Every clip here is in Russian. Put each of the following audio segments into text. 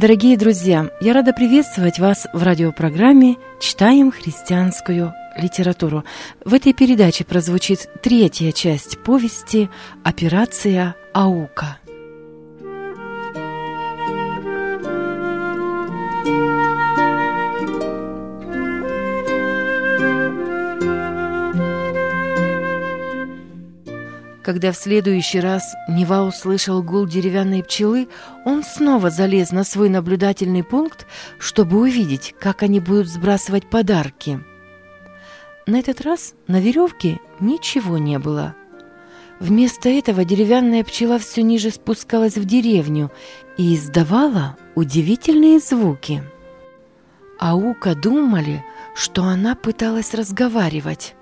Дорогие друзья, я рада приветствовать вас в радиопрограмме «Читаем христианскую литературу». В этой передаче прозвучит третья часть повести «Операция Аука». Когда в следующий раз Нева услышал гул деревянной пчелы, он снова залез на свой наблюдательный пункт, чтобы увидеть, как они будут сбрасывать подарки. На этот раз на веревке ничего не было. Вместо этого деревянная пчела все ниже спускалась в деревню и издавала удивительные звуки. Аука думали, что она пыталась разговаривать.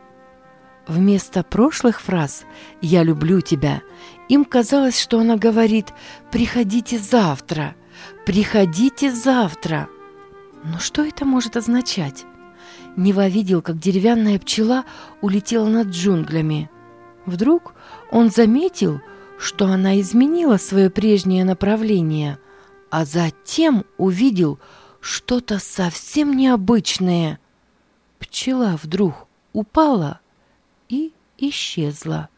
Вместо прошлых фраз «я люблю тебя» им казалось, что она говорит «приходите завтра, приходите завтра». Но что это может означать? Нева видел, как деревянная пчела улетела над джунглями. Вдруг он заметил, что она изменила свое прежнее направление, а затем увидел что-то совсем необычное. Пчела вдруг упала и исчезла.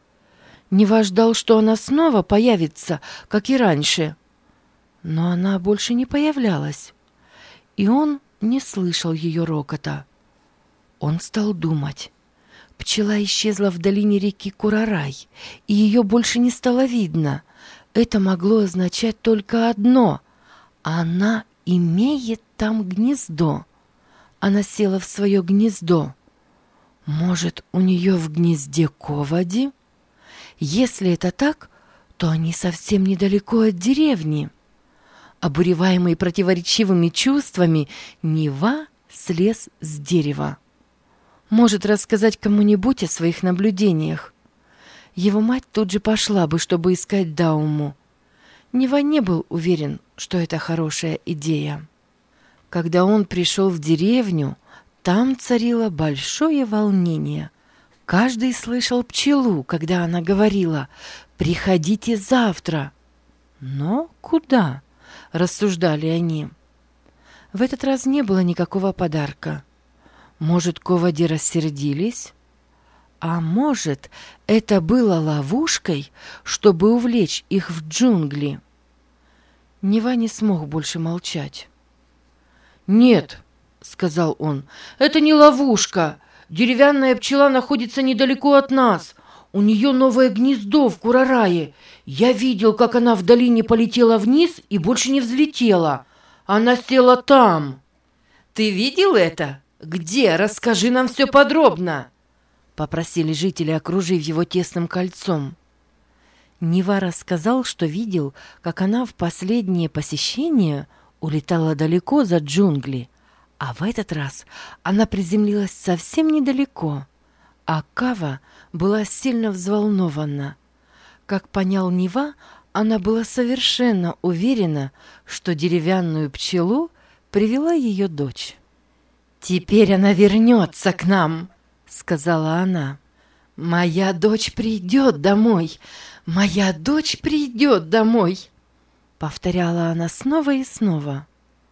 Нева ждал, что она снова появится, как и раньше. Но она больше не появлялась, и он не слышал ее рокота. Он стал думать. Пчела исчезла в долине реки Курарай, и ее больше не стало видно. Это могло означать только одно — она имеет там гнездо. Она села в свое гнездо. Может, у нее в гнезде ковади? Если это так, то они совсем недалеко от деревни. Обуреваемый противоречивыми чувствами, Нева слез с дерева. Может рассказать кому-нибудь о своих наблюдениях. Его мать тут же пошла бы, чтобы искать Дауму. Нева не был уверен, что это хорошая идея. Когда он пришел в деревню, там царило большое волнение. Каждый слышал пчелу, когда она говорила «приходите завтра». Но куда? Рассуждали они. В этот раз не было никакого подарка. Может, ковади рассердились? А может, это было ловушкой, чтобы увлечь их в джунгли? Нева не смог больше молчать. «Нет», — сказал он, — «это не ловушка. Деревянная пчела находится недалеко от нас. У нее новое гнездо в Курарае. Я видел, как она в долине полетела вниз и больше не взлетела. Она села там». «Ты видел это? Где? Расскажи нам все подробно», — попросили жители, окружив его тесным кольцом. Нева рассказал, что видел, как она в последнее посещение улетала далеко за джунгли, а в этот раз она приземлилась совсем недалеко. А Кава была сильно взволнована. Как понял Нева, она была совершенно уверена, что деревянную пчелу привела ее дочь. «Теперь она вернется к нам», — сказала она. «Моя дочь придет домой! Моя дочь придет домой!» — повторяла она снова и снова.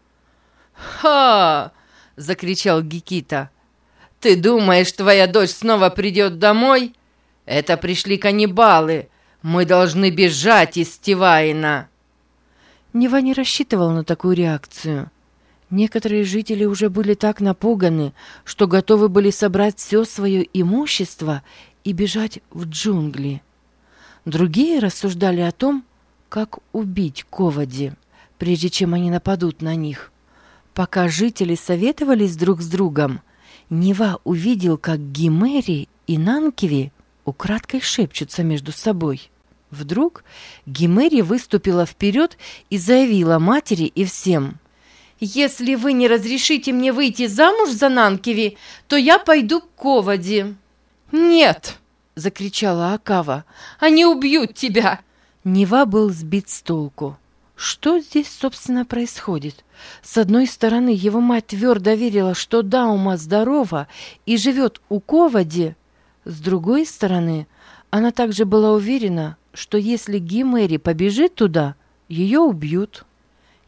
«Ха!» — закричал Гекита. «Ты думаешь, твоя дочь снова придет домой? Это пришли каннибалы. Мы должны бежать из Тиваина». Нева не рассчитывал на такую реакцию. Некоторые жители уже были так напуганы, что готовы были собрать все свое имущество и бежать в джунгли. Другие рассуждали о том, как убить ковади, прежде чем они нападут на них. Пока жители советовались друг с другом, Нева увидел, как Гимери и Нанкиви украдкой шепчутся между собой. Вдруг Гимери выступила вперед и заявила матери и всем: «Если вы не разрешите мне выйти замуж за Нанкиви, то я пойду к ковади». «Нет!» — закричала Акава. «Они убьют тебя!» Нева был сбит с толку. Что здесь, собственно, происходит? С одной стороны, его мать твердо верила, что Даума здорова и живет у ковади. С другой стороны, она также была уверена, что если Гимери побежит туда, ее убьют.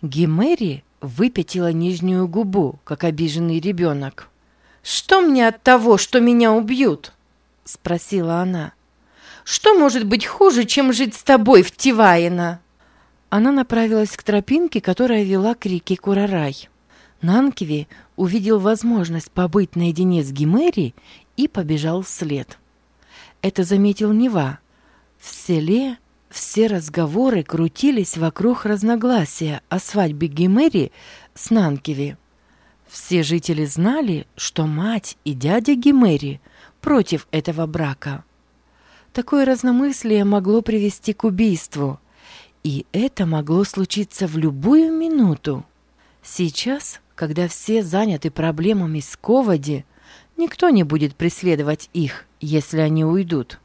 Гимери выпятила нижнюю губу, как обиженный ребенок. «Что мне от того, что меня убьют?» — спросила она. «Что может быть хуже, чем жить с тобой в Тиваино?» Она направилась к тропинке, которая вела к реке Курарай. Нанкви увидел возможность побыть наедине с Гимери и побежал вслед. Это заметил Нева. В селе все разговоры крутились вокруг разногласия о свадьбе Гимери с Нанкви. Все жители знали, что мать и дядя Гимери против этого брака. Такое разномыслие могло привести к убийству, и это могло случиться в любую минуту. Сейчас, когда все заняты проблемами с Ковади, никто не будет преследовать их, если они уйдут.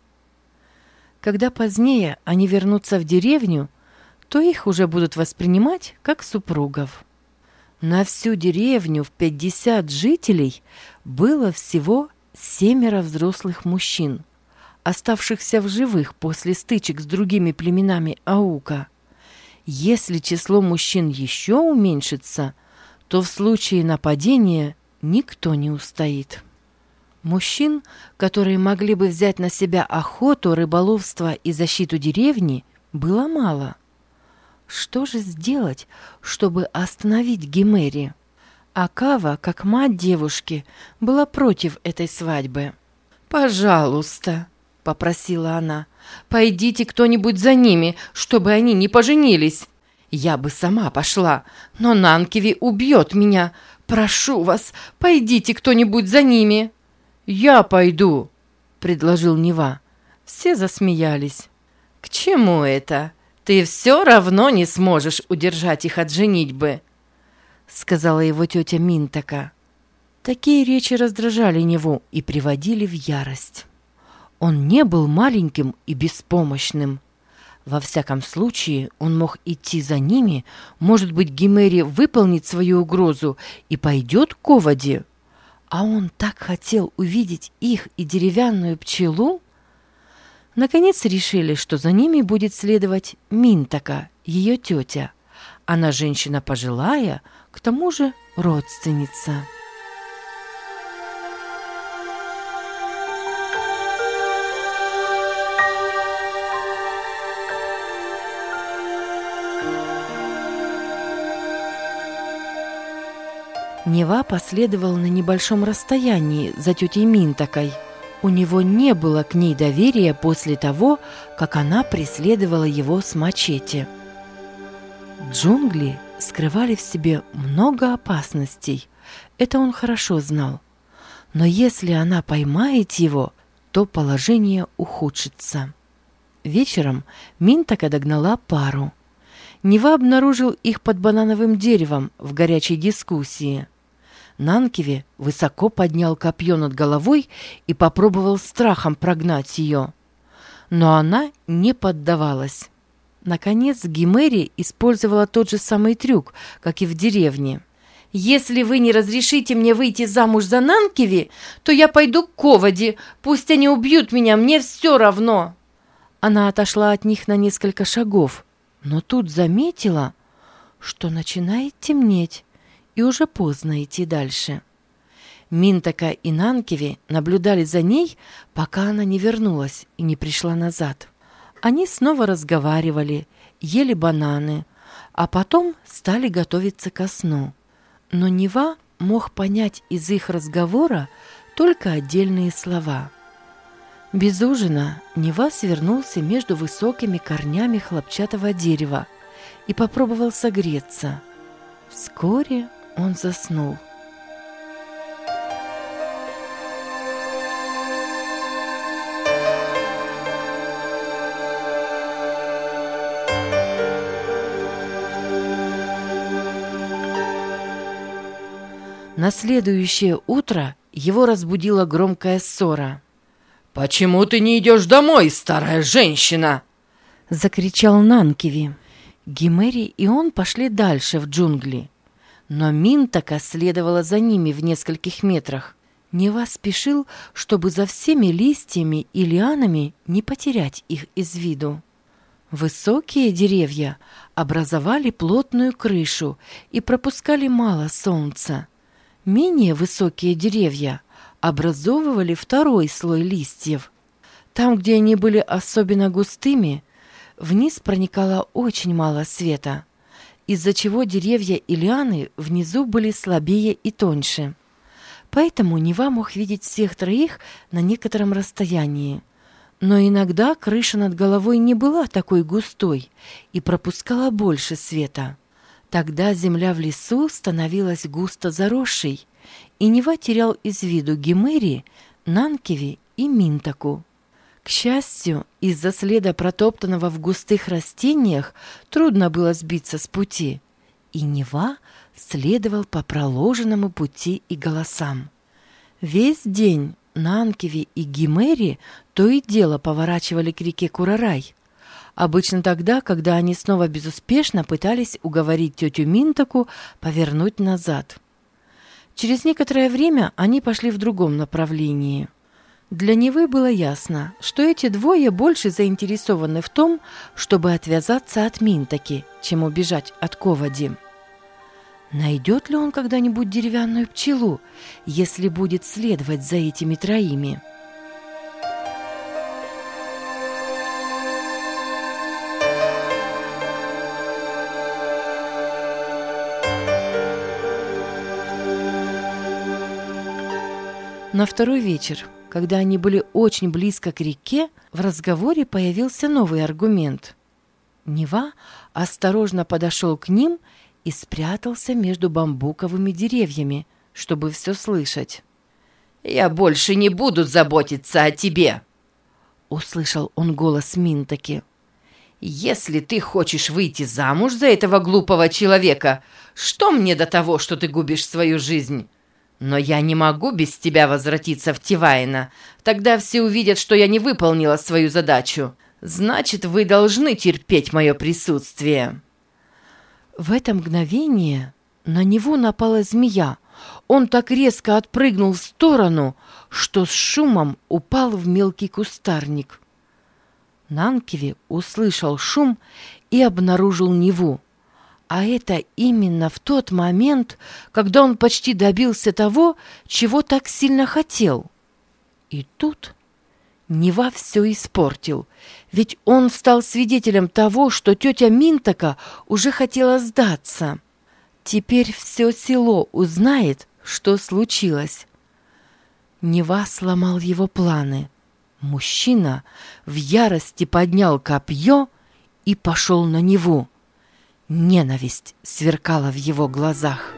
Когда позднее они вернутся в деревню, то их уже будут воспринимать как супругов. На всю деревню в 50 жителей было всего 7 взрослых мужчин, оставшихся в живых после стычек с другими племенами Аука. Если число мужчин еще уменьшится, то в случае нападения никто не устоит. Мужчин, которые могли бы взять на себя охоту, рыболовство и защиту деревни, было мало. Что же сделать, чтобы остановить Гимери? Акава, как мать девушки, была против этой свадьбы. «Пожалуйста», — попросила она, — «пойдите кто-нибудь за ними, чтобы они не поженились. Я бы сама пошла, но Нанкви убьет меня. Прошу вас, пойдите кто-нибудь за ними». «Я пойду», — предложил Нева. Все засмеялись. «К чему это? Ты все равно не сможешь удержать их от женитьбы», — сказала его тетя Минтака. Такие речи раздражали Неву и приводили в ярость. Он не был маленьким и беспомощным. Во всяком случае, он мог идти за ними, может быть, Гимери выполнит свою угрозу и пойдет к Ковади. А он так хотел увидеть их и деревянную пчелу. Наконец решили, что за ними будет следовать Минтака, ее тетя. Она женщина пожилая, к тому же родственница. Нева последовал на небольшом расстоянии за тетей Минтакой. У него не было к ней доверия после того, как она преследовала его с мачете. Джунгли скрывали в себе много опасностей. Это он хорошо знал. Но если она поймает его, то положение ухудшится. Вечером Минтака догнала пару. Нева обнаружил их под банановым деревом в горячей дискуссии. Нанкви высоко поднял копье над головой и попробовал страхом прогнать ее. Но она не поддавалась. Наконец Гимери использовала тот же самый трюк, как и в деревне. «Если вы не разрешите мне выйти замуж за Нанкви, то я пойду к Ковади. Пусть они убьют меня, мне все равно». Она отошла от них на несколько шагов, но тут заметила, что начинает темнеть, и уже поздно идти дальше. Минтака и Нанкви наблюдали за ней, пока она не вернулась и не пришла назад. Они снова разговаривали, ели бананы, а потом стали готовиться ко сну. Но Нева мог понять из их разговора только отдельные слова. Без ужина Нева свернулся между высокими корнями хлопчатого дерева и попробовал согреться. Вскоре он заснул. На следующее утро его разбудила громкая ссора. «Почему ты не идешь домой, старая женщина?» — закричал Нанкви. Гимери и он пошли дальше в джунгли. Но Минтака следовала за ними в нескольких метрах. Нева спешил, чтобы за всеми листьями и лианами не потерять их из виду. Высокие деревья образовали плотную крышу и пропускали мало солнца. Менее высокие деревья образовывали второй слой листьев. Там, где они были особенно густыми, вниз проникало очень мало света, из-за чего деревья и лианы внизу были слабее и тоньше. Поэтому Нева мог видеть всех троих на некотором расстоянии. Но иногда крыша над головой не была такой густой и пропускала больше света. Тогда земля в лесу становилась густо заросшей, и Нева терял из виду Гимери, Нанкеви и Минтаку. К счастью, из-за следа, протоптанного в густых растениях, трудно было сбиться с пути, и Нева следовал по проложенному пути и голосам. Весь день Нанкеви и Гимери то и дело поворачивали к реке Курарай. Обычно тогда, когда они снова безуспешно пытались уговорить тетю Минтаку повернуть назад. Через некоторое время они пошли в другом направлении. Для Невы было ясно, что эти двое больше заинтересованы в том, чтобы отвязаться от Минтаки, чем убежать от Ковади. Найдет ли он когда-нибудь деревянную пчелу, если будет следовать за этими троими? На второй вечер, когда они были очень близко к реке, в разговоре появился новый аргумент. Нева осторожно подошел к ним и спрятался между бамбуковыми деревьями, чтобы все слышать. «Я больше не буду заботиться о тебе!» — услышал он голос Минтаки. «Если ты хочешь выйти замуж за этого глупого человека, что мне до того, что ты губишь свою жизнь? Но я не могу без тебя возвратиться в Тивайна. Тогда все увидят, что я не выполнила свою задачу. Значит, вы должны терпеть мое присутствие». В это мгновение на него напала змея. Он так резко отпрыгнул в сторону, что с шумом упал в мелкий кустарник. Нанкеви услышал шум и обнаружил Неву. А это именно в тот момент, когда он почти добился того, чего так сильно хотел. И тут Нева все испортил, ведь он стал свидетелем того, что тетя Минтака уже хотела сдаться. Теперь все село узнает, что случилось. Нева сломал его планы. Мужчина в ярости поднял копье и пошел на Неву. Ненависть сверкала в его глазах.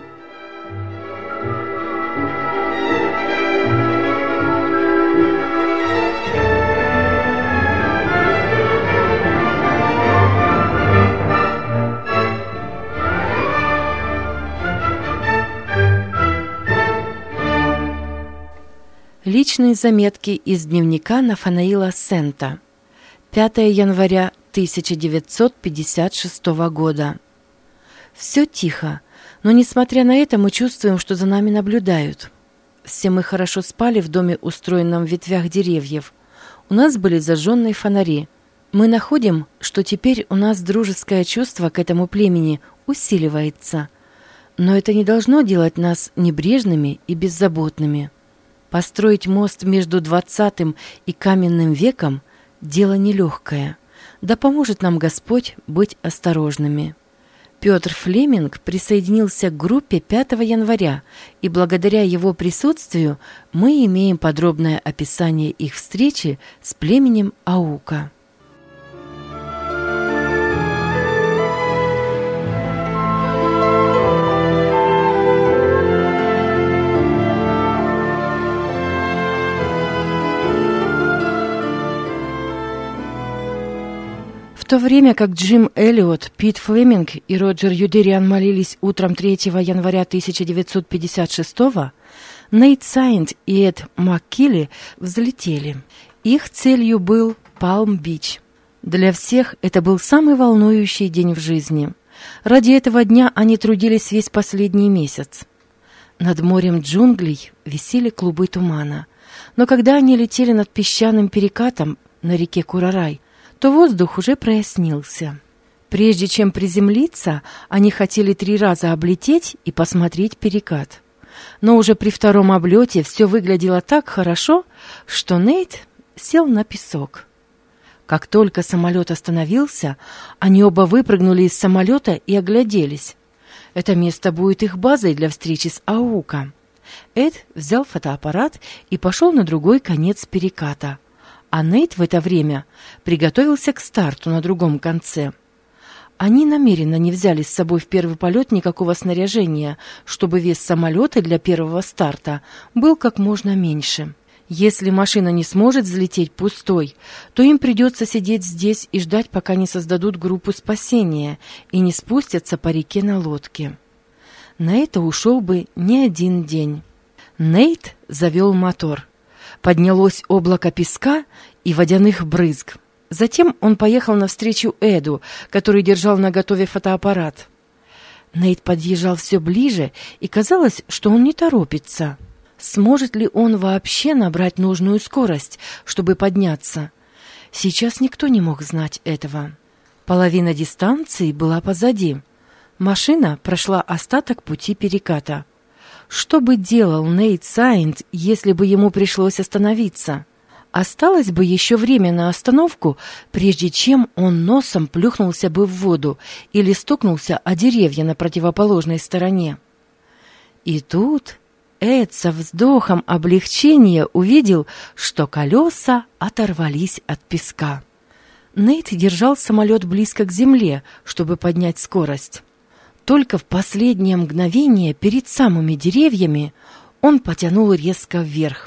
Личные заметки из дневника Нафанаила Сента. 5 января 1956 года. Все тихо, но, несмотря на это, мы чувствуем, что за нами наблюдают. Все мы хорошо спали в доме, устроенном в ветвях деревьев. У нас были зажженные фонари. Мы находим, что теперь у нас дружеское чувство к этому племени усиливается. Но это не должно делать нас небрежными и беззаботными. Построить мост между 20 и каменным веком – дело нелегкое. Да поможет нам Господь быть осторожными. Петр Флеминг присоединился к группе 5 января, и благодаря его присутствию мы имеем подробное описание их встречи с племенем Аука. В то время как Джим Эллиот, Пит Флеминг и Роджер Юдериан молились утром 3 января 1956-го, Нейт Сайнт и Эд МакКилли взлетели. Их целью был Палм-Бич. Для всех это был самый волнующий день в жизни. Ради этого дня они трудились весь последний месяц. Над морем джунглей висели клубы тумана. Но когда они летели над песчаным перекатом на реке Курарай, то воздух уже прояснился. Прежде чем приземлиться, они хотели 3 раза облететь и посмотреть перекат. Но уже при втором облете все выглядело так хорошо, что Нейт сел на песок. Как только самолет остановился, они оба выпрыгнули из самолета и огляделись. Это место будет их базой для встречи с Аука. Эд взял фотоаппарат и пошел на другой конец переката, а Нейт в это время приготовился к старту на другом конце. Они намеренно не взяли с собой в первый полет никакого снаряжения, чтобы вес самолета для первого старта был как можно меньше. Если машина не сможет взлететь пустой, то им придется сидеть здесь и ждать, пока не создадут группу спасения и не спустятся по реке на лодке. На это ушел бы не один день. Нейт завел мотор. Поднялось облако песка и водяных брызг. Затем он поехал навстречу Эду, который держал наготове фотоаппарат. Нейт подъезжал все ближе, и казалось, что он не торопится. Сможет ли он вообще набрать нужную скорость, чтобы подняться? Сейчас никто не мог знать этого. Половина дистанции была позади. Машина прошла остаток пути переката. Что бы делал Нейт Сайнт, если бы ему пришлось остановиться? Осталось бы еще время на остановку, прежде чем он носом плюхнулся бы в воду или стукнулся о деревья на противоположной стороне. И тут Эд со вздохом облегчения увидел, что колеса оторвались от песка. Нейт держал самолет близко к земле, чтобы поднять скорость. Только в последнее мгновение перед самыми деревьями он потянул резко вверх.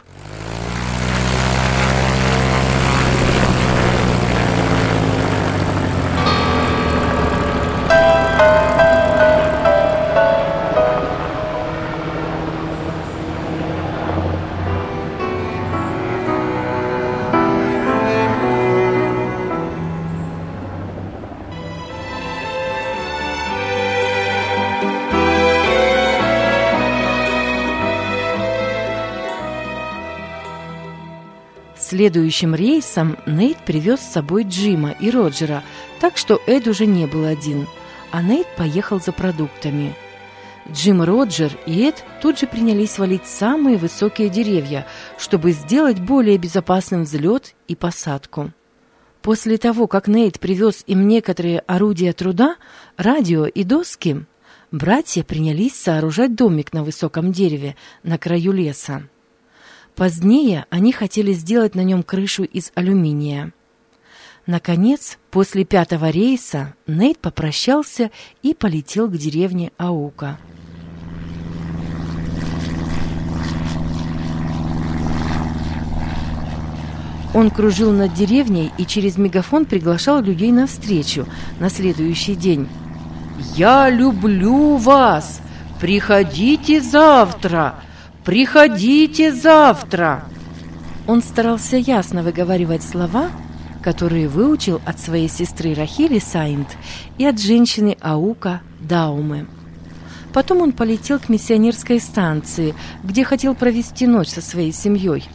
Следующим рейсом Нейт привез с собой Джима и Роджера, так что Эд уже не был один, а Нейт поехал за продуктами. Джим, Роджер и Эд тут же принялись валить самые высокие деревья, чтобы сделать более безопасным взлет и посадку. После того, как Нейт привез им некоторые орудия труда, радио и доски, братья принялись сооружать домик на высоком дереве на краю леса. Позднее они хотели сделать на нем крышу из алюминия. Наконец, после 5-го рейса Нейт попрощался и полетел к деревне Аука. Он кружил над деревней и через мегафон приглашал людей на встречу на следующий день. «Я люблю вас! Приходите завтра! Приходите завтра!» Он старался ясно выговаривать слова, которые выучил от своей сестры Рахили Сайнт и от женщины Аука Даумы. Потом он полетел к миссионерской станции, где хотел провести ночь со своей семьей.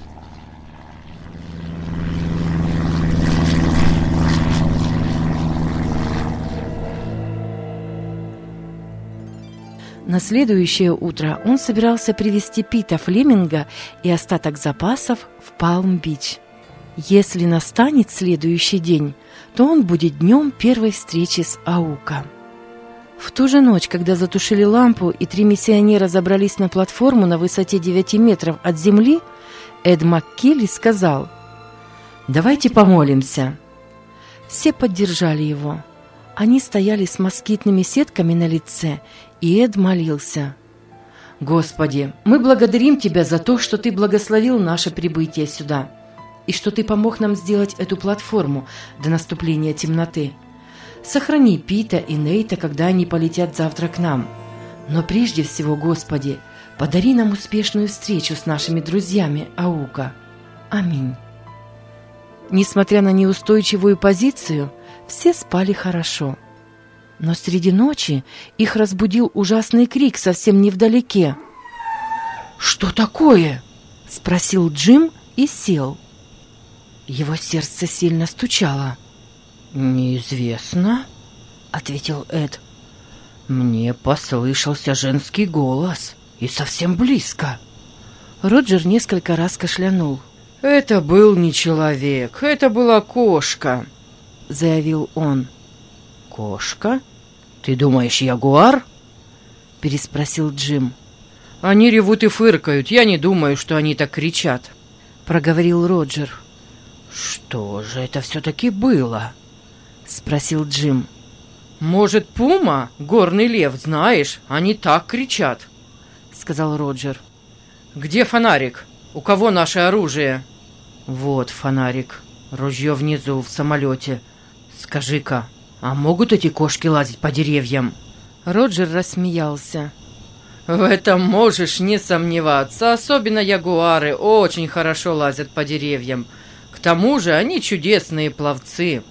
На следующее утро он собирался привезти Пита Флеминга и остаток запасов в Палм-Бич. Если настанет следующий день, то он будет днем первой встречи с Аука. В ту же ночь, когда затушили лампу и 3 миссионера забрались на платформу на высоте 9 метров от земли, Эд МакКилли сказал: «Давайте помолимся». Все поддержали его. Они стояли с москитными сетками на лице, и Эд молился: «Господи, мы благодарим Тебя за то, что Ты благословил наше прибытие сюда, и что Ты помог нам сделать эту платформу до наступления темноты. Сохрани Пита и Нейта, когда они полетят завтра к нам. Но прежде всего, Господи, подари нам успешную встречу с нашими друзьями Аука. Аминь». Несмотря на неустойчивую позицию, все спали хорошо. Но среди ночи их разбудил ужасный крик совсем невдалеке. «Что такое?» – спросил Джим и сел. Его сердце сильно стучало. «Неизвестно», — ответил Эд. «Мне послышался женский голос, и совсем близко». Роджер несколько раз кашлянул. «Это был не человек, это была кошка», — заявил он. «Кошка? Ты думаешь, ягуар?» — переспросил Джим. «Они ревут и фыркают, я не думаю, что они так кричат», — проговорил Роджер. «Что же это все-таки было?» — спросил Джим. «Может, пума? Горный лев, знаешь, они так кричат», — сказал Роджер. «Где фонарик? У кого наше оружие?» «Вот фонарик. Ружье внизу, в самолете. Скажи-ка, а могут эти кошки лазить по деревьям?» Роджер рассмеялся. «В этом можешь не сомневаться. Особенно ягуары очень хорошо лазят по деревьям. К тому же они чудесные пловцы».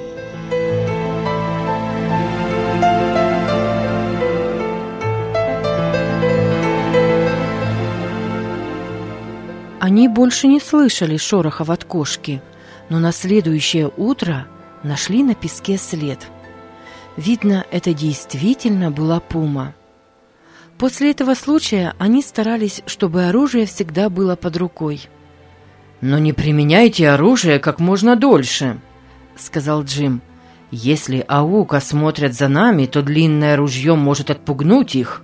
Они больше не слышали шорохов от кошки, но на следующее утро нашли на песке след. Видно, это действительно была пума. После этого случая они старались, чтобы оружие всегда было под рукой. «Но не применяйте оружие как можно дольше», — сказал Джим. «Если аука смотрят за нами, то длинное ружье может отпугнуть их».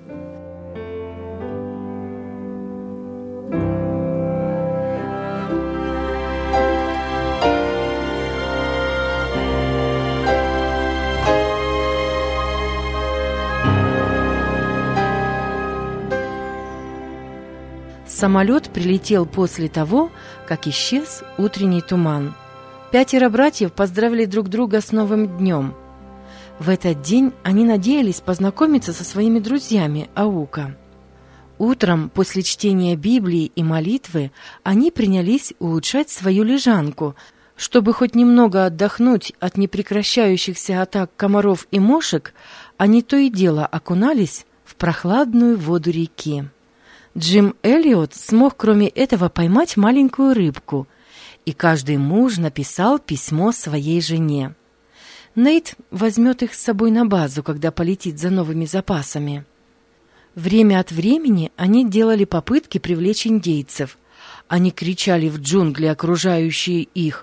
Самолет прилетел после того, как исчез утренний туман. 5 братьев поздравили друг друга с Новым днем. В этот день они надеялись познакомиться со своими друзьями Аука. Утром, после чтения Библии и молитвы, они принялись улучшать свою лежанку, чтобы хоть немного отдохнуть от непрекращающихся атак комаров и мошек. Они то и дело окунались в прохладную воду реки. Джим Эллиот смог кроме этого поймать маленькую рыбку, и каждый муж написал письмо своей жене. Нейт возьмет их с собой на базу, когда полетит за новыми запасами. Время от времени они делали попытки привлечь индейцев. Они кричали в джунгли, окружающие их: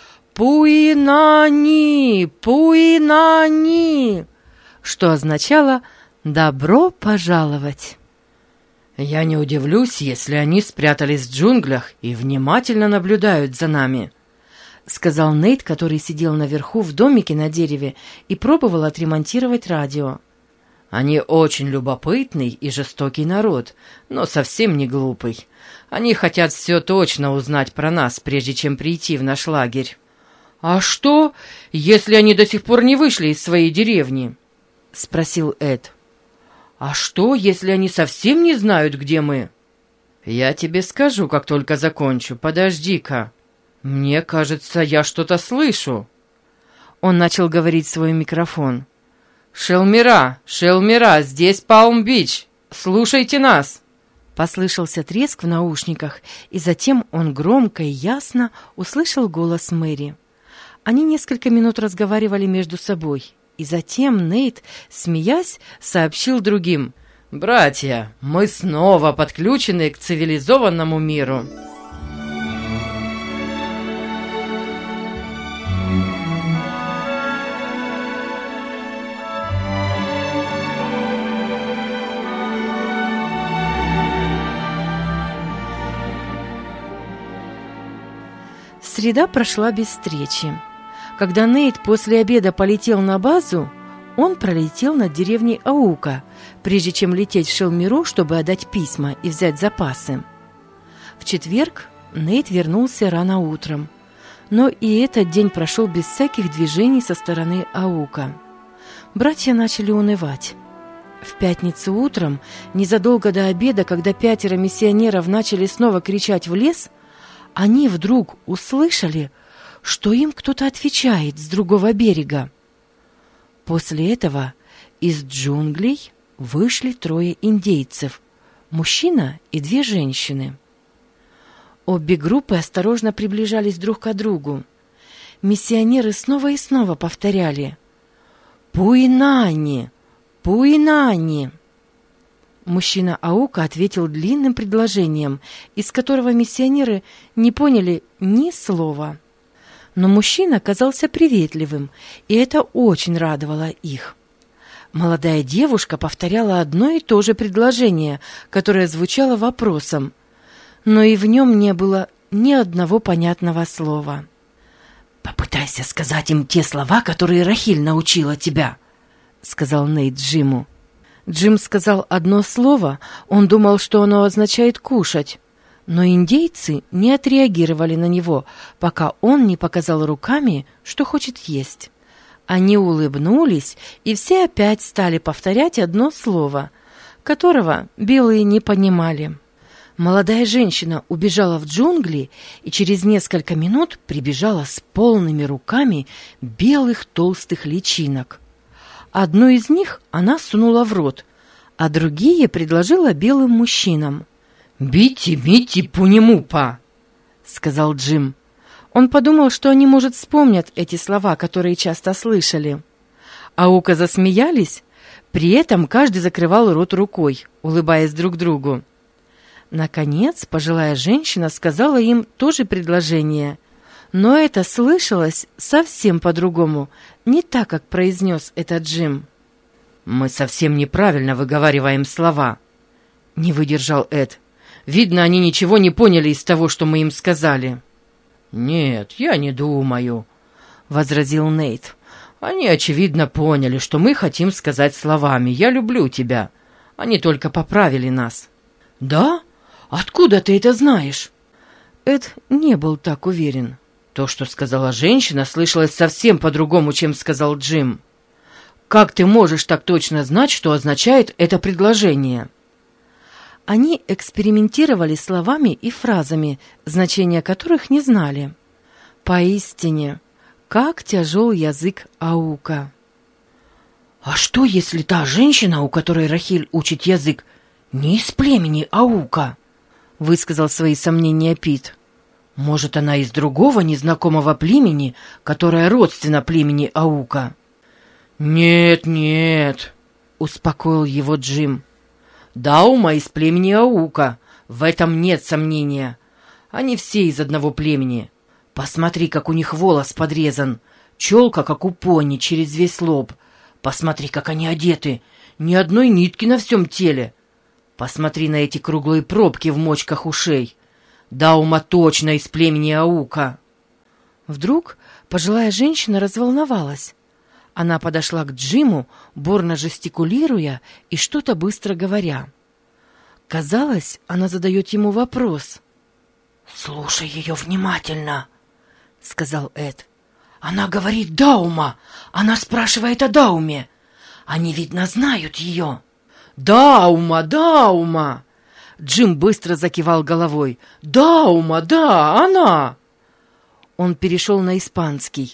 «Пуинани! Пуинани!», что означало «добро пожаловать». «Я не удивлюсь, если они спрятались в джунглях и внимательно наблюдают за нами», — сказал Нейт, который сидел наверху в домике на дереве и пробовал отремонтировать радио. «Они очень любопытный и жестокий народ, но совсем не глупый. Они хотят все точно узнать про нас, прежде чем прийти в наш лагерь». «А что, если они до сих пор не вышли из своей деревни?» — спросил Эд. «А что, если они совсем не знают, где мы?» «Я тебе скажу, как только закончу. Подожди-ка. Мне кажется, я что-то слышу». Он начал говорить в свой микрофон. «Шелмира! Шелмира! Здесь Палм-Бич! Слушайте нас!» Послышался треск в наушниках, и затем он громко и ясно услышал голос Мэри. Они несколько минут разговаривали между собой. И затем Нейт, смеясь, сообщил другим: «Братья, мы снова подключены к цивилизованному миру». Среда прошла без встречи. Когда Нейт после обеда полетел на базу, он пролетел над деревней Аука, прежде чем лететь в Шелмиру, чтобы отдать письма и взять запасы. В четверг Нейт вернулся рано утром, но и этот день прошел без всяких движений со стороны Аука. Братья начали унывать. В пятницу утром, незадолго до обеда, когда 5 миссионеров начали снова кричать в лес, они вдруг услышали, что им кто-то отвечает с другого берега. После этого из джунглей вышли 3 индейцев, мужчина и 2 женщины. Обе группы осторожно приближались друг к другу. Миссионеры снова и снова повторяли: «Пуинани! Пуинани!» Мужчина Аука ответил длинным предложением, из которого миссионеры не поняли ни слова. Но мужчина казался приветливым, и это очень радовало их. Молодая девушка повторяла одно и то же предложение, которое звучало вопросом, но и в нем не было ни одного понятного слова. «Попытайся сказать им те слова, которые Рахиль научила тебя», — сказал Нейт Джиму. Джим сказал одно слово, он думал, что оно означает «кушать». Но индейцы не отреагировали на него, пока он не показал руками, что хочет есть. Они улыбнулись, и все опять стали повторять одно слово, которого белые не понимали. Молодая женщина убежала в джунгли и через несколько минут прибежала с полными руками белых толстых личинок. Одну из них она сунула в рот, а другие предложила белым мужчинам. «Бити-бити пунемупа», — сказал Джим. Он подумал, что они, может, вспомнят эти слова, которые часто слышали. Аука засмеялись, при этом каждый закрывал рот рукой, улыбаясь друг другу. Наконец, пожилая женщина сказала им то же предложение, но это слышалось совсем по-другому, не так, как произнес это Джим. «Мы совсем неправильно выговариваем слова», — не выдержал Эд. «Видно, они ничего не поняли из того, что мы им сказали». «Нет, я не думаю», — возразил Нейт. «Они, очевидно, поняли, что мы хотим сказать словами «я люблю тебя». Они только поправили нас». «Да? Откуда ты это знаешь?» Эд не был так уверен. То, что сказала женщина, слышалось совсем по-другому, чем сказал Джим. «Как ты можешь так точно знать, что означает это предложение?» Они экспериментировали словами и фразами, значения которых не знали. Поистине, как тяжел язык Аука. «А что, если та женщина, у которой Рахиль учит язык, не из племени Аука?» — высказал свои сомнения Пит. «Может, она из другого незнакомого племени, которое родственно племени Аука?» «Нет, нет», — успокоил его Джим. «Даума из племени Аука, в этом нет сомнения. Они все из одного племени. Посмотри, как у них волос подрезан, челка, как у пони, через весь лоб. Посмотри, как они одеты, ни одной нитки на всем теле. Посмотри на эти круглые пробки в мочках ушей. Даума точно из племени Аука». Вдруг пожилая женщина разволновалась. Она подошла к Джиму, бурно жестикулируя и что-то быстро говоря. Казалось, она задает ему вопрос. «Слушай ее внимательно», — сказал Эд. «Она говорит Даума. Она спрашивает о Дауме. Они, видно, знают ее». «Даума, Даума!» Джим быстро закивал головой. «Даума, да, она!» Он перешел на испанский.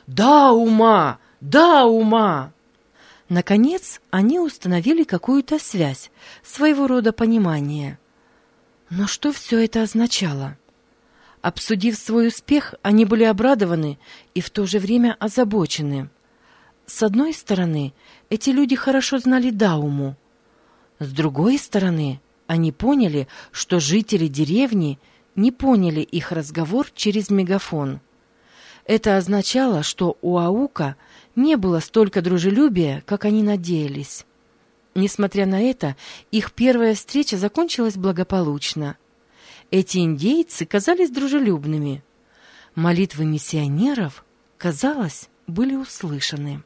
«Даума! Даума!» Наконец, они установили какую-то связь, своего рода понимание. Но что все это означало? Обсудив свой успех, они были обрадованы и в то же время озабочены. С одной стороны, эти люди хорошо знали Дауму. С другой стороны, они поняли, что жители деревни не поняли их разговор через мегафон. Это означало, что у Аука не было столько дружелюбия, как они надеялись. Несмотря на это, их первая встреча закончилась благополучно. Эти индейцы казались дружелюбными. Молитвы миссионеров, казалось, были услышаны.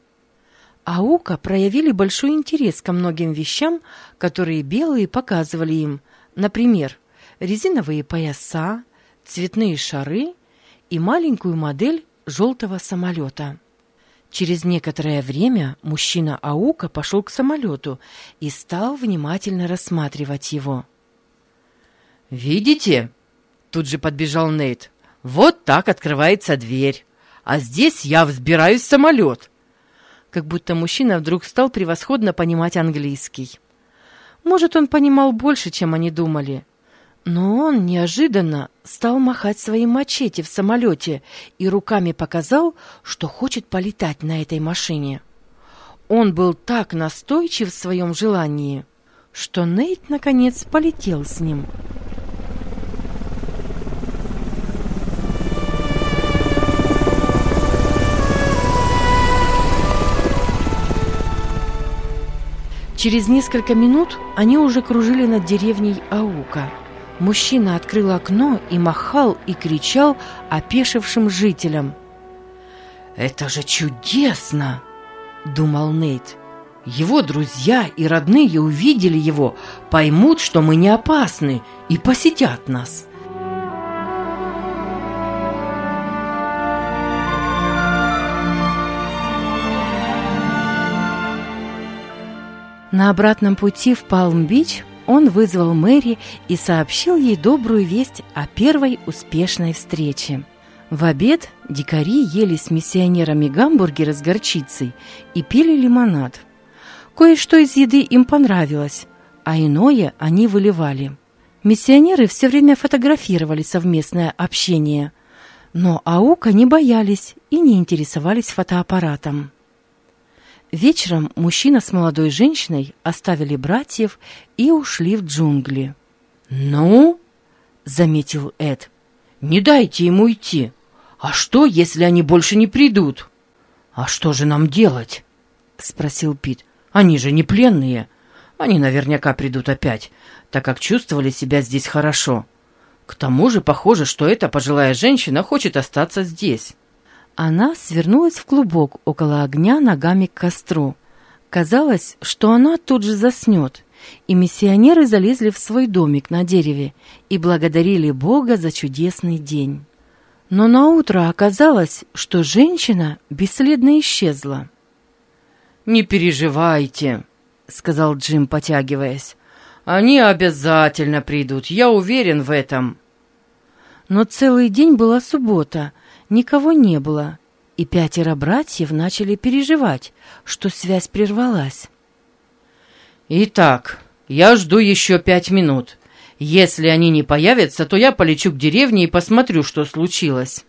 Аука проявили большой интерес ко многим вещам, которые белые показывали им, например, резиновые пояса, цветные шары и маленькую модель желтого самолета. Через некоторое время мужчина Аука пошел к самолету и стал внимательно рассматривать его. «Видите?» — тут же подбежал Нейт. «Вот так открывается дверь, а здесь я взбираюсь в самолет». Как будто мужчина вдруг стал превосходно понимать английский. Может, он понимал больше, чем они думали. Но он неожиданно стал махать своим мачете в самолете и руками показал, что хочет полетать на этой машине. Он был так настойчив в своем желании, что Нейт, наконец, полетел с ним. Через несколько минут они уже кружили над деревней Аука. Мужчина открыл окно и махал и кричал опешившим жителям. «Это же чудесно!» — думал Нейт. «Его друзья и родные увидели его, поймут, что мы не опасны, и посетят нас». На обратном пути в Палм-Бич он вызвал Мэри и сообщил ей добрую весть о первой успешной встрече. В обед дикари ели с миссионерами гамбургеры с горчицей и пили лимонад. Кое-что из еды им понравилось, а иное они выливали. Миссионеры все время фотографировали совместное общение, но Аука не боялись и не интересовались фотоаппаратом. Вечером мужчина с молодой женщиной оставили братьев и ушли в джунгли. «Ну?» — заметил Эд. «Не дайте им уйти. А что, если они больше не придут?» «А что же нам делать?» — спросил Пит. «Они же не пленные. Они наверняка придут опять, так как чувствовали себя здесь хорошо. К тому же похоже, что эта пожилая женщина хочет остаться здесь». Она свернулась в клубок около огня ногами к костру. Казалось, что она тут же заснет, и миссионеры залезли в свой домик на дереве и благодарили Бога за чудесный день. Но наутро оказалось, что женщина бесследно исчезла. «Не переживайте», — сказал Джим, потягиваясь. «Они обязательно придут, я уверен в этом». Но целый день была суббота, никого не было, и 5 братьев начали переживать, что связь прервалась. «Итак, я жду еще 5 минут. Если они не появятся, то я полечу к деревне и посмотрю, что случилось».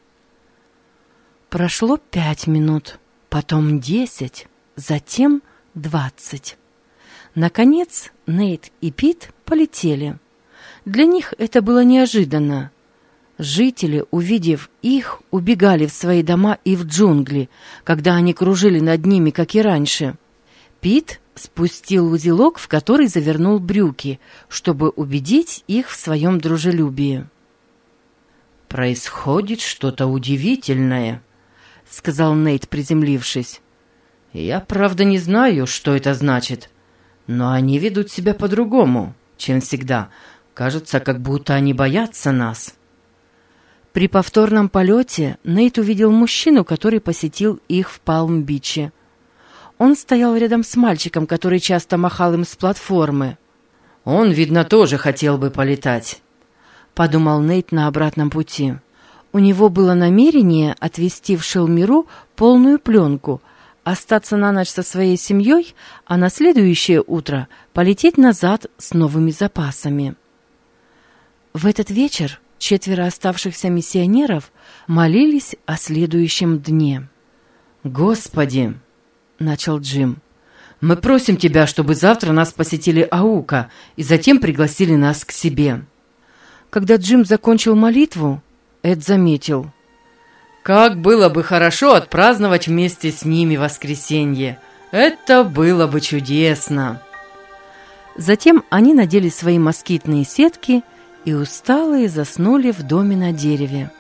Прошло 5 минут, потом 10, затем 20. Наконец Нейт и Пит полетели. Для них это было неожиданно. Жители, увидев их, убегали в свои дома и в джунгли, когда они кружили над ними, как и раньше. Пит спустил узелок, в который завернул брюки, чтобы убедить их в своем дружелюбии. «Происходит что-то удивительное», — сказал Нейт, приземлившись. «Я, правда, не знаю, что это значит, но они ведут себя по-другому, чем всегда. Кажется, как будто они боятся нас». При повторном полете Нейт увидел мужчину, который посетил их в Палм-Биче. Он стоял рядом с мальчиком, который часто махал им с платформы. «Он, видно, тоже хотел бы полетать», — подумал Нейт на обратном пути. У него было намерение отвезти в Шелмиру полную пленку, остаться на ночь со своей семьей, а на следующее утро полететь назад с новыми запасами. В этот вечер 4 оставшихся миссионеров молились о следующем дне. «Господи!» — начал Джим. «Мы просим Тебя, чтобы завтра нас посетили Аука и затем пригласили нас к себе». Когда Джим закончил молитву, Эд заметил: «Как было бы хорошо отпраздновать вместе с ними воскресенье! Это было бы чудесно!» Затем они надели свои москитные сетки и усталые заснули в доме на дереве.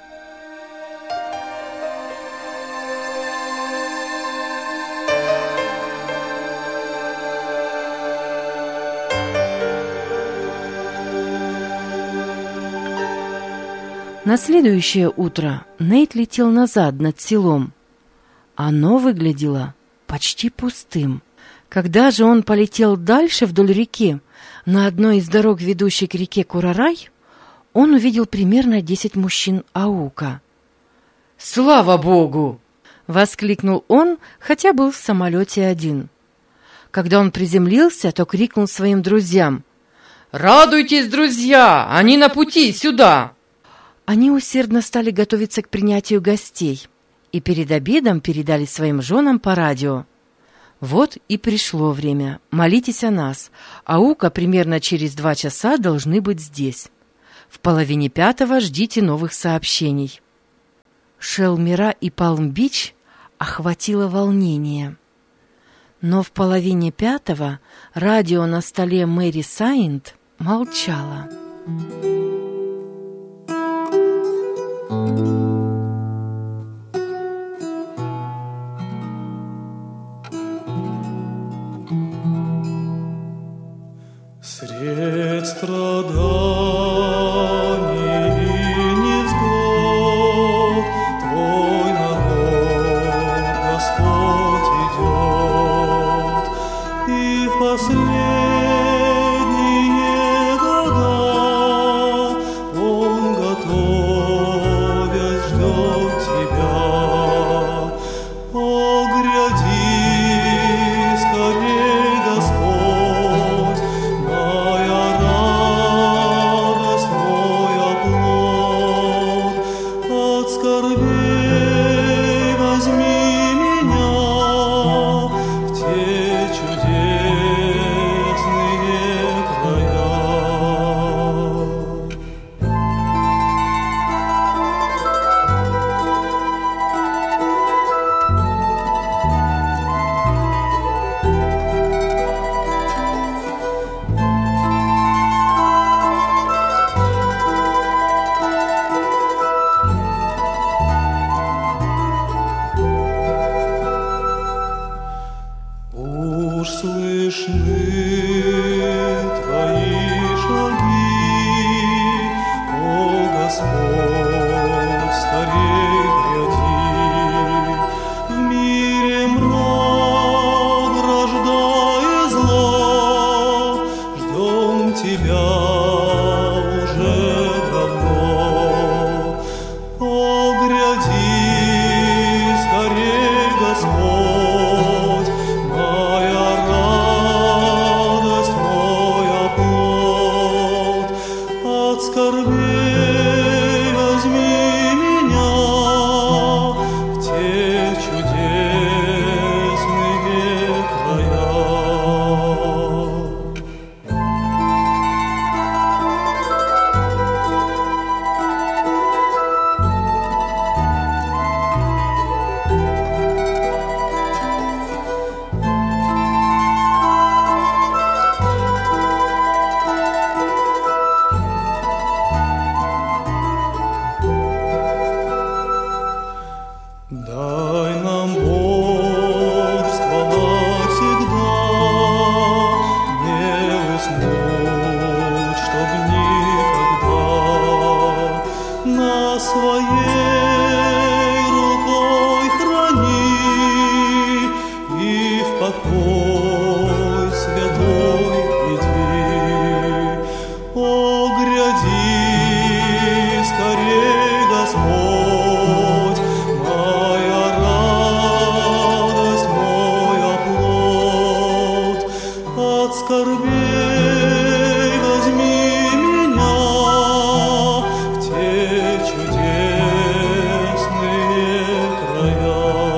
На следующее утро Нейт летел назад над селом. Оно выглядело почти пустым. Когда же он полетел дальше вдоль реки, на одной из дорог, ведущей к реке Курарай, он увидел примерно 10 мужчин Аука. «Слава Богу!» — воскликнул он, хотя был в самолете один. Когда он приземлился, то крикнул своим друзьям: «Радуйтесь, друзья! Они на пути сюда!» Они усердно стали готовиться к принятию гостей и перед обедом передали своим женам по радио: «Вот и пришло время. Молитесь о нас. Аука примерно через 2 часа должны быть здесь. В 4:30 ждите новых сообщений». Шелмира и Палм-Бич охватило волнение. Но в 4:30 радио на столе Мэри Сайнт молчало. Средь страданий и невзгод Твой народ, Господь, идет, и в последние года Он, готовясь, ждет Тебя. О, гряди скорей, Господь, моя радость, мой оплот. От скорбей возьми меня в те чудесные края. Уж слышны Твои шаги, о Господь, скорей гряди. В мире мрак, рождая зло, ждем Тебя уже давно. О, гряди скорей, Господь, моя радость, мой оплот. От скорбей возьми меня в те чудесные края. Дай нам бодрствовать всегда, не уснуть, чтоб никогда. Нас своей рукой храни и в покой святой веди. О, гряди скорей, Господь, моя радость, мой оплот. От скорбей возьми меня в те чудесные края.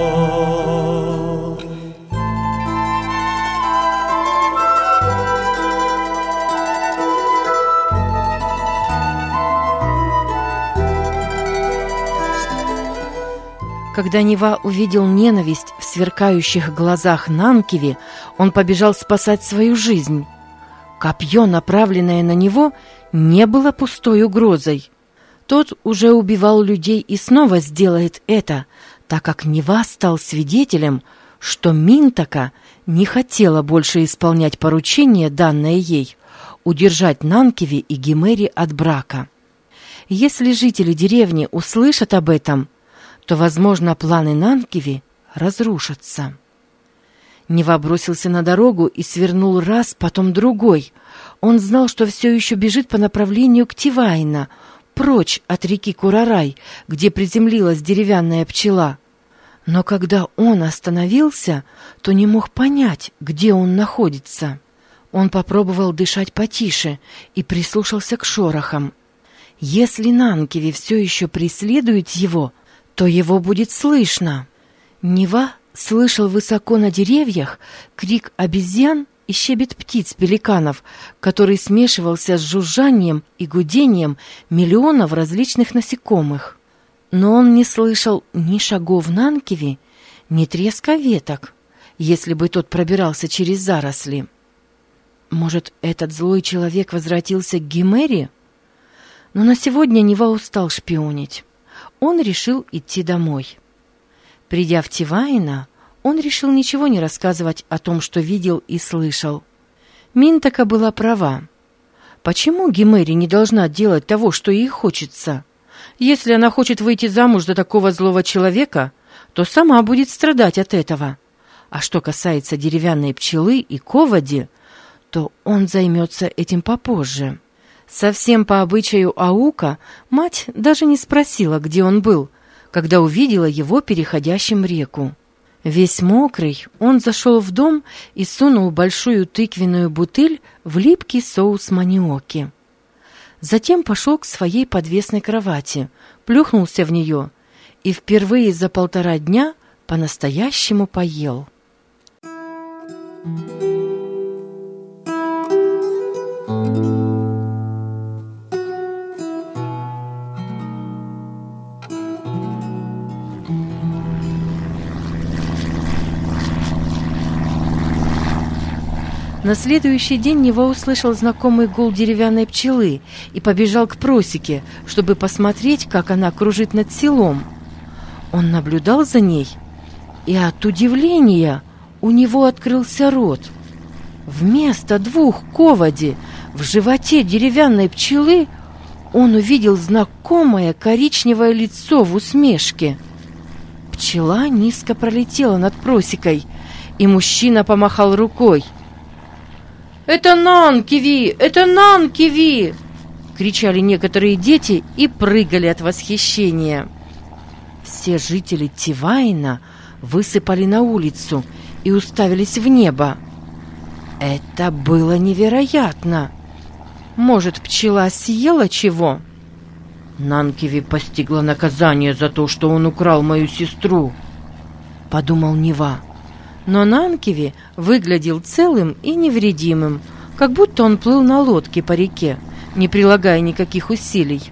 Когда Нева увидел ненависть в сверкающих глазах Нанкиви, он побежал спасать свою жизнь. Копье, направленное на него, не было пустой угрозой. Тот уже убивал людей и снова сделает это, так как Нева стал свидетелем, что Минтака не хотела больше исполнять поручение, данное ей, удержать Нанкиви и Гимери от брака. Если жители деревни услышат об этом, то, возможно, планы Нанкиви разрушатся. Нева бросился на дорогу и свернул раз, потом другой. Он знал, что все еще бежит по направлению к Тивайна, прочь от реки Курарай, где приземлилась деревянная пчела. Но когда он остановился, то не мог понять, где он находится. Он попробовал дышать потише и прислушался к шорохам. Если Нанкиви все еще преследует его, то его будет слышно. Нева слышал высоко на деревьях крик обезьян и щебет птиц-пеликанов, который смешивался с жужжанием и гудением миллионов различных насекомых. Но он не слышал ни шагов Нанкиви, ни треска веток, если бы тот пробирался через заросли. Может, этот злой человек возвратился к Гимере? Но на сегодня Нева устал шпионить. Он решил идти домой. Придя в Тиваина, он решил ничего не рассказывать о том, что видел и слышал. Минтака была права. Почему Гимере не должна делать того, что ей хочется? Если она хочет выйти замуж за такого злого человека, то сама будет страдать от этого. А что касается деревянной пчелы и ковади, то он займется этим попозже. Совсем по обычаю Аука мать даже не спросила, где он был, когда увидела его переходящим реку. Весь мокрый, он зашел в дом и сунул большую тыквенную бутыль в липкий соус маниоки. Затем пошел к своей подвесной кровати, плюхнулся в нее и впервые за 1,5 дня по-настоящему поел. На следующий день Нева услышал знакомый гул деревянной пчелы и побежал к просеке, чтобы посмотреть, как она кружит над селом. Он наблюдал за ней, и от удивления у него открылся рот. Вместо 2 ковади в животе деревянной пчелы он увидел знакомое коричневое лицо в усмешке. Пчела низко пролетела над просекой, и мужчина помахал рукой. «Это Нанкиви! Это Нанкиви!» — кричали некоторые дети и прыгали от восхищения. Все жители Тиваина высыпали на улицу и уставились в небо. Это было невероятно! Может, пчела съела чего? «Нанкиви постигла наказание за то, что он украл мою сестру», — подумал Нева. Но Нанкиви выглядел целым и невредимым, как будто он плыл на лодке по реке, не прилагая никаких усилий.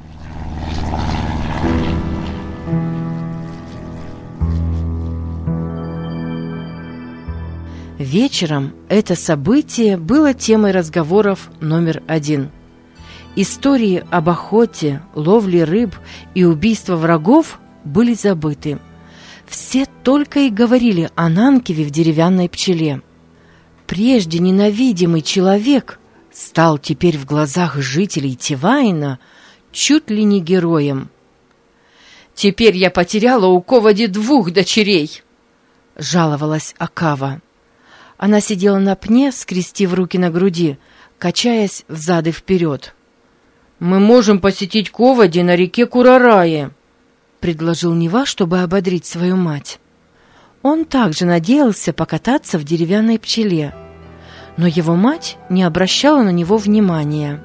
Вечером это событие было темой разговоров номер 1. Истории об охоте, ловле рыб и убийстве врагов были забыты. Все только и говорили о Нанкиве в деревянной пчеле. Прежде ненавидимый человек стал теперь в глазах жителей Тиваина чуть ли не героем. «Теперь я потеряла у ковади 2 дочерей», — жаловалась Акава. Она сидела на пне, скрестив руки на груди, качаясь взад и вперед. «Мы можем посетить ковади на реке Курарае», — предложил Нева, чтобы ободрить свою мать. Он также надеялся покататься в деревянной пчеле, но его мать не обращала на него внимания.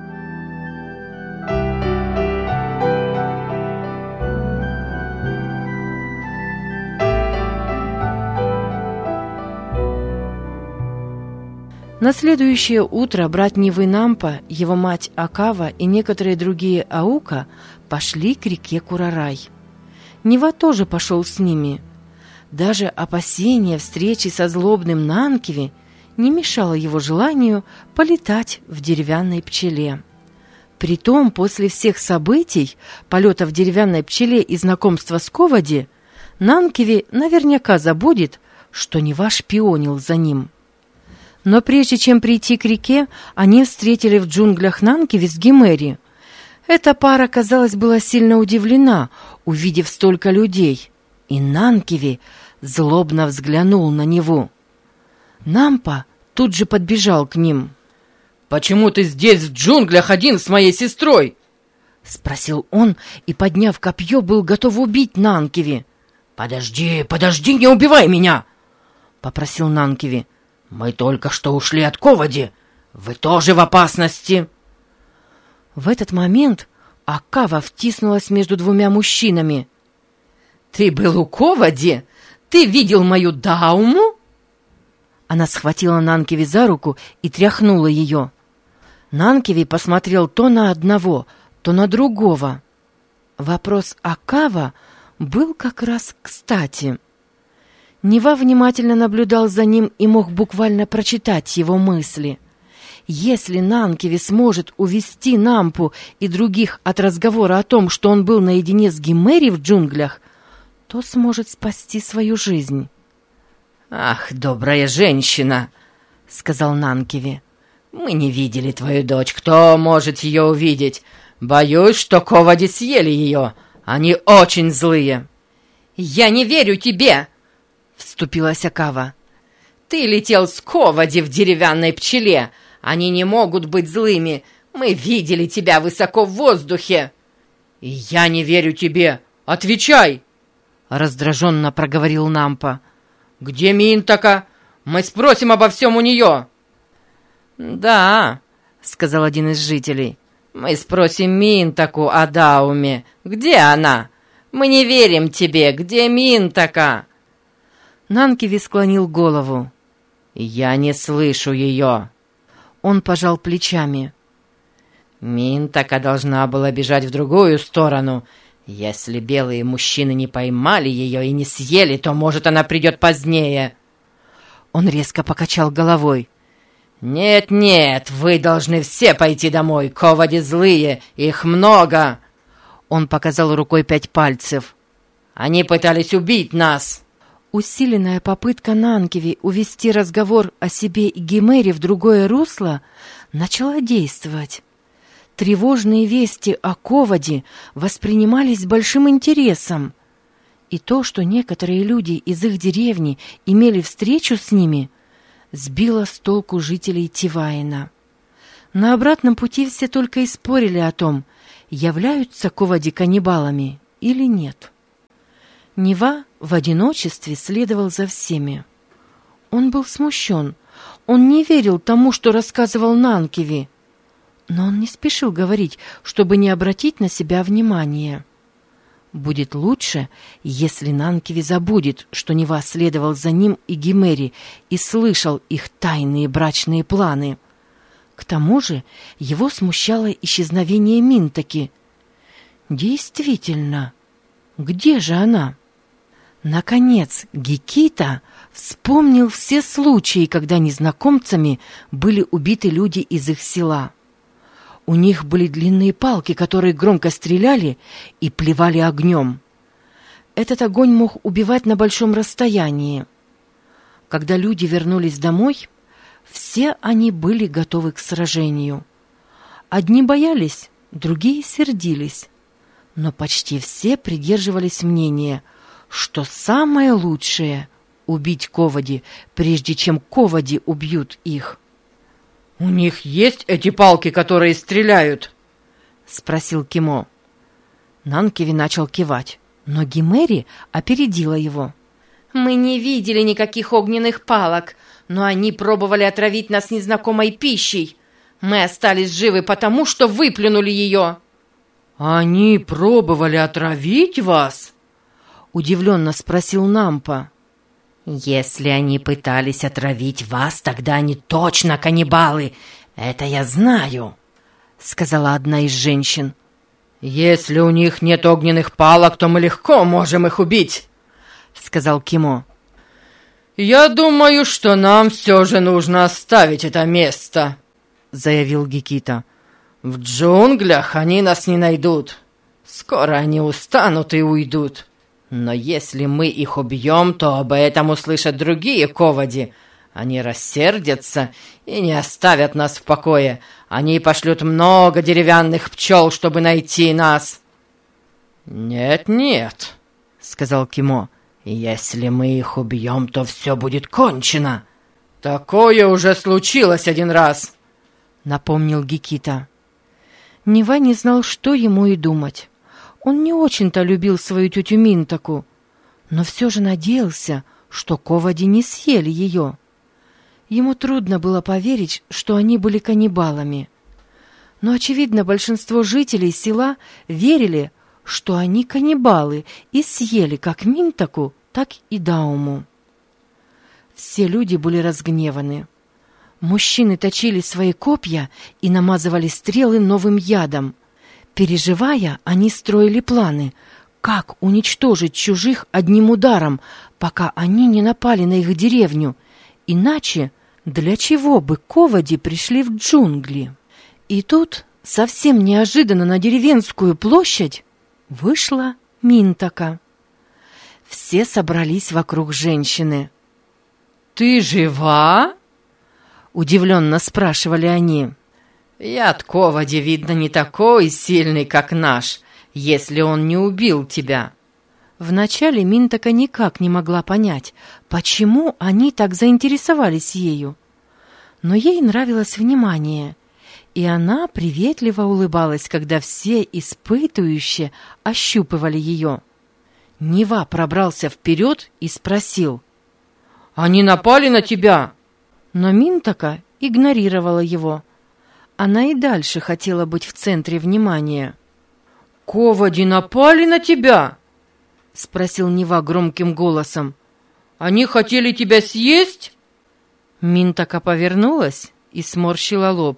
На следующее утро брат Невы Нампа, его мать Акава и некоторые другие Аука пошли к реке Курарай. Нева тоже пошел с ними. Даже опасение встречи со злобным Нанкиви не мешало его желанию полетать в деревянной пчеле. Притом, после всех событий, полета в деревянной пчеле и знакомства с ковади, Нанкиви наверняка забудет, что Нева шпионил за ним. Но прежде чем прийти к реке, они встретили в джунглях Нанкиви с Гимери. Эта пара, казалось, была сильно удивлена, увидев столько людей, и Нанкиви злобно взглянул на него. Нампа тут же подбежал к ним. «Почему ты здесь в джунглях один с моей сестрой?» — спросил он, и, подняв копье, был готов убить Нанкиви. «Подожди, не убивай меня!» — попросил Нанкиви. «Мы только что ушли от ковади. Вы тоже в опасности!» В этот момент Акава втиснулась между двумя мужчинами. «Ты был у Ковади? Ты видел мою Дауму?» Она схватила Нанкеви за руку и тряхнула ее. Нанкеви посмотрел то на одного, то на другого. Вопрос Акава был как раз кстати. Нева внимательно наблюдал за ним и мог буквально прочитать его мысли. Если Нанкеви сможет увести Нампу и других от разговора о том, что он был наедине с Гиммери в джунглях, то сможет спасти свою жизнь. «Ах, добрая женщина!» — сказал Нанкеви. «Мы не видели твою дочь. Кто может ее увидеть? Боюсь, что Ковади съели ее. Они очень злые». «Я не верю тебе!» — вступилась Акава. «Ты летел с Ковади в деревянной пчеле. Они не могут быть злыми. Мы видели тебя высоко в воздухе». «И я не верю тебе. Отвечай!» — раздраженно проговорил Нампа. «Где Минтака? Мы спросим обо всем у нее». «Да», — сказал один из жителей, — «мы спросим Минтаку о Дауме. Где она? Мы не верим тебе. Где Минтака?» Нанкеви склонил голову. «Я не слышу ее». Он пожал плечами. «Минтака должна была бежать в другую сторону. Если белые мужчины не поймали ее и не съели, то, может, она придет позднее». Он резко покачал головой. «Нет, вы должны все пойти домой. Ковади злые, их много». Он показал рукой 5 пальцев. «Они пытались убить нас». Усиленная попытка Нанкеви увести разговор о себе и Гиммери в другое русло начала действовать. Тревожные вести о Ковади воспринимались с большим интересом. И то, что некоторые люди из их деревни имели встречу с ними, сбило с толку жителей Тиваина. На обратном пути все только и спорили о том, являются Ковади каннибалами или нет. Нева в одиночестве следовал за всеми. Он был смущен. Он не верил тому, что рассказывал Нанкеви. Но он не спешил говорить, чтобы не обратить на себя внимания. Будет лучше, если Нанкеви забудет, что Нева следовал за ним и Гиммери и слышал их тайные брачные планы. К тому же его смущало исчезновение Минтаки. Действительно, где же она? Наконец, Гекита вспомнил все случаи, когда незнакомцами были убиты люди из их села. У них были длинные палки, которые громко стреляли и плевали огнем. Этот огонь мог убивать на большом расстоянии. Когда люди вернулись домой, все они были готовы к сражению. Одни боялись, другие сердились. Но почти все придерживались мнения, что самое лучшее — убить Ковади, прежде чем Ковади убьют их. «У них есть эти палки, которые стреляют?» — спросил Кимо. Нанкеви начал кивать, но Гиммери опередила его. «Мы не видели никаких огненных палок, но они пробовали отравить нас незнакомой пищей. Мы остались живы потому, что выплюнули ее». «Они пробовали отравить вас?» — удивленно спросил Нампа. «Если они пытались отравить вас, тогда они точно каннибалы. Это я знаю», — сказала одна из женщин. «Если у них нет огненных палок, то мы легко можем их убить», — сказал Кимо. «Я думаю, что нам все же нужно оставить это место», — заявил Гекита. «В джунглях они нас не найдут. Скоро они устанут и уйдут. Но если мы их убьем, то об этом услышат другие Ковади. Они рассердятся и не оставят нас в покое. Они пошлют много деревянных пчел, чтобы найти нас». «Нет», — сказал Кимо. «Если мы их убьем, то все будет кончено». «Такое уже случилось один раз», — напомнил Гекита. Нева не знал, что ему и думать. Он не очень-то любил свою тетю Минтаку, но все же надеялся, что Ковади не съели ее. Ему трудно было поверить, что они были каннибалами. Но, очевидно, большинство жителей села верили, что они каннибалы, и съели как Минтаку, так и Дауму. Все люди были разгневаны. Мужчины точили свои копья и намазывали стрелы новым ядом. Переживая, они строили планы, как уничтожить чужих одним ударом, пока они не напали на их деревню. Иначе для чего бы Ковади пришли в джунгли? И тут, совсем неожиданно на деревенскую площадь, вышла Минтака. Все собрались вокруг женщины. «Ты жива?» — удивленно спрашивали они. «Яд Ковади, видно, не такой сильный, как наш, если он не убил тебя». Вначале Минтака никак не могла понять, почему они так заинтересовались ею. Но ей нравилось внимание, и она приветливо улыбалась, когда все испытующие ощупывали ее. Нива пробрался вперед и спросил: «Они напали на тебя?» Но Минтака игнорировала его. Она и дальше хотела быть в центре внимания. «Ковади напали на тебя?» — спросил Нива громким голосом. «Они хотели тебя съесть?» Минтака повернулась и сморщила лоб.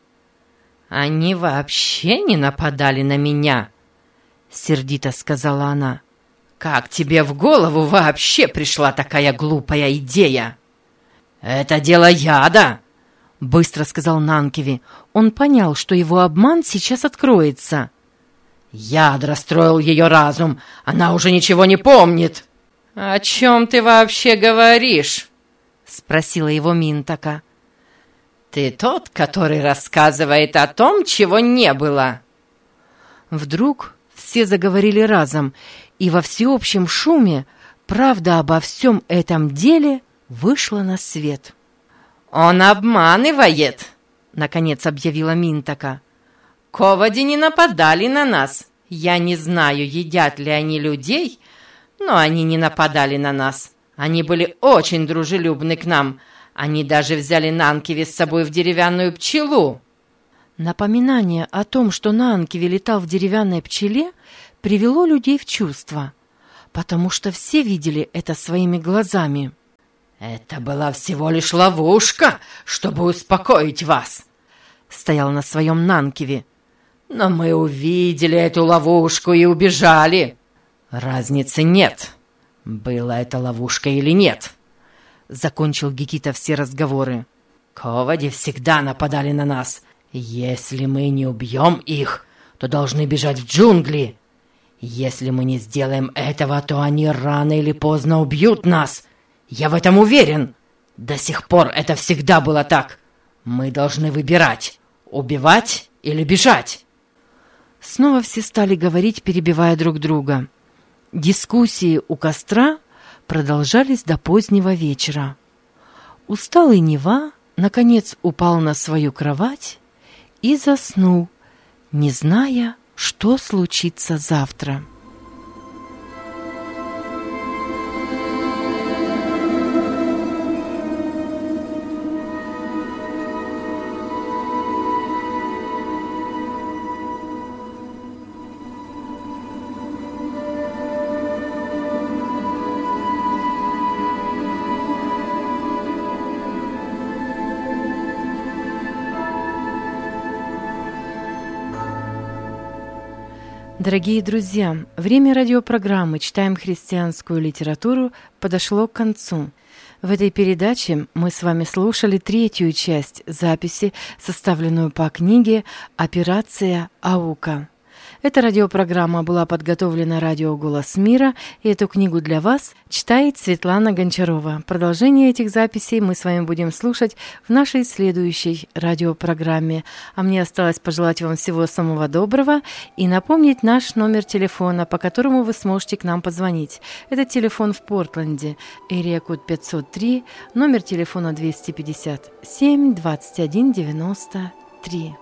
«Они вообще не нападали на меня», — сердито сказала она. «Как тебе в голову вообще пришла такая глупая идея?» «Это дело яда», — быстро сказал Нанкиви. Он понял, что его обман сейчас откроется. «Яд расстроил ее разум. Она уже ничего не помнит». «О чем ты вообще говоришь?» — спросила его Минтака. «Ты тот, который рассказывает о том, чего не было». Вдруг все заговорили разом, и во всеобщем шуме правда обо всем этом деле вышла на свет. «Он обманывает», — наконец объявила Минтака. «Ковади не нападали на нас. Я не знаю, едят ли они людей, но они не нападали на нас. Они были очень дружелюбны к нам. Они даже взяли Нанкиви с собой в деревянную пчелу». Напоминание о том, что Нанкиви летал в деревянной пчеле, привело людей в чувство, потому что все видели это своими глазами. «Это была всего лишь ловушка, чтобы успокоить вас», — стоял на своем Нанкиви. «Но мы увидели эту ловушку и убежали. Разницы нет, была это ловушка или нет», — закончил Гекита все разговоры. «Ковади всегда нападали на нас. Если мы не убьем их, то должны бежать в джунгли. Если мы не сделаем этого, то они рано или поздно убьют нас. Я в этом уверен. До сих пор это всегда было так. Мы должны выбирать, убивать или бежать». Снова все стали говорить, перебивая друг друга. Дискуссии у костра продолжались до позднего вечера. Усталый Нива, наконец, упал на свою кровать и заснул, не зная, что случится завтра. Дорогие друзья, время радиопрограммы «Читаем христианскую литературу» подошло к концу. В этой передаче мы с вами слушали третью часть записи, составленную по книге «Операция Аука». Эта радиопрограмма была подготовлена радио «Голос мира», и эту книгу для вас читает Светлана Гончарова. Продолжение этих записей мы с вами будем слушать в нашей следующей радиопрограмме. А мне осталось пожелать вам всего самого доброго и напомнить наш номер телефона, по которому вы сможете к нам позвонить. Это телефон в Портленде, area-код 503, номер телефона 257 21 93.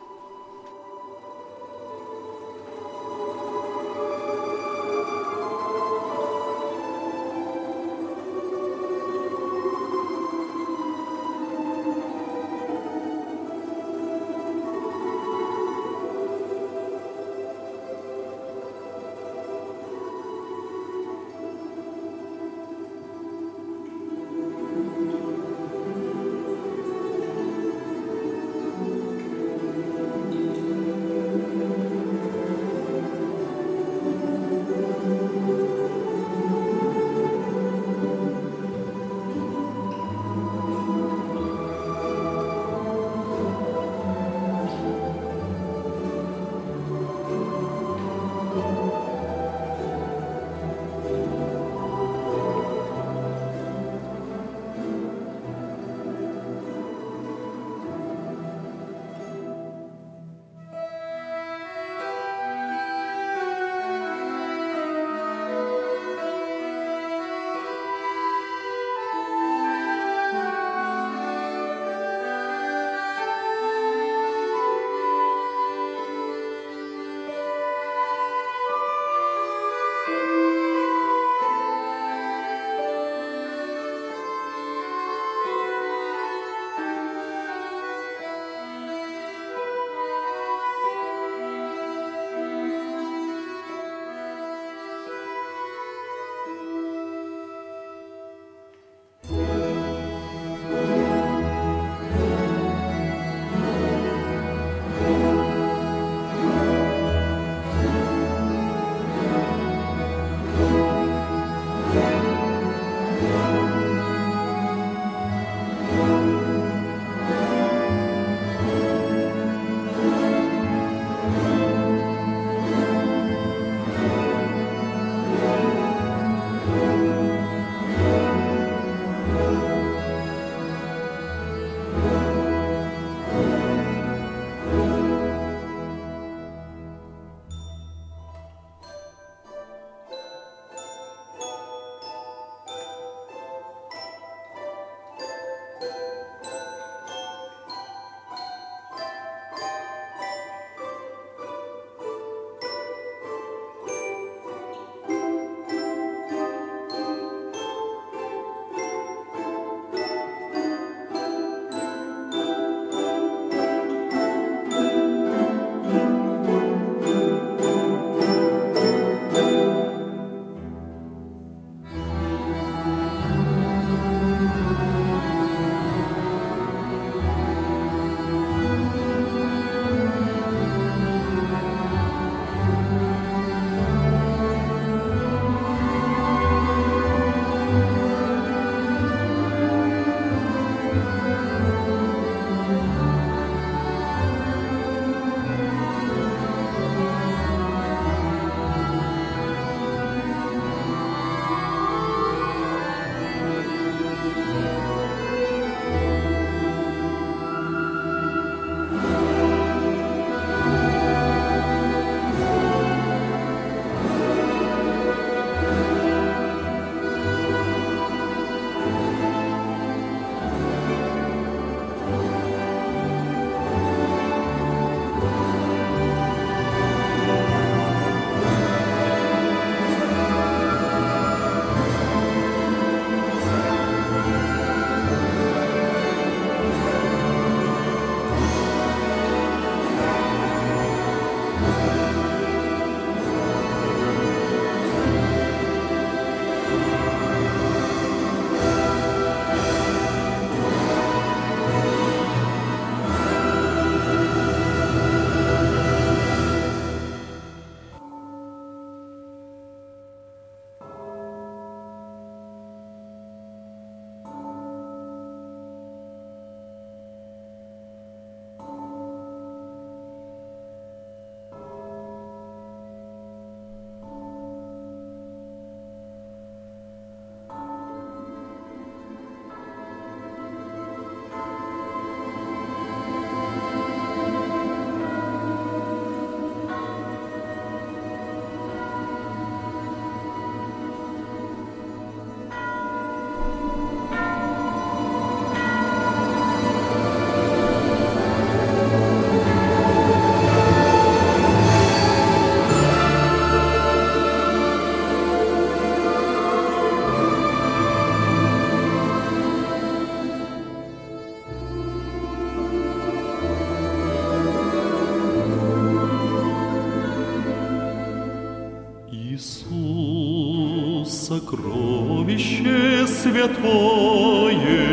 сокровище святое,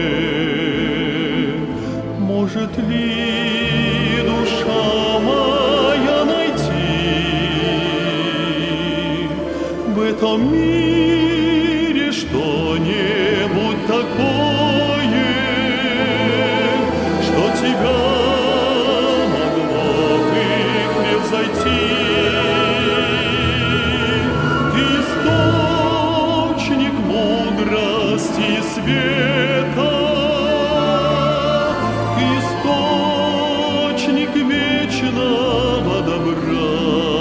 может ли душа моя найти в этом мире что-нибудь такое, что тебя могло бы превзойти? Ты источник мудрости и света, ты источник вечного добра.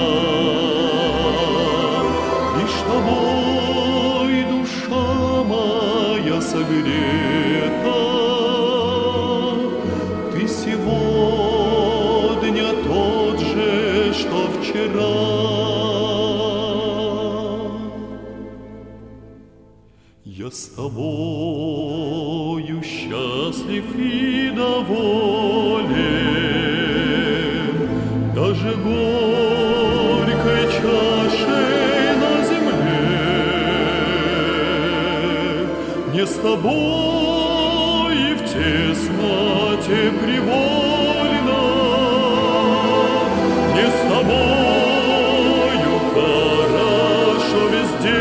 Лишь тобой душа моя согрета, ты сегодня тот же, что вчера. Я с тобою счастлив и доволен, даже горькой чашей на земле. Не с тобой и в тесноте привольно, не с тобою хорошо везде.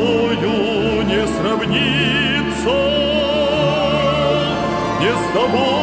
Не с тобой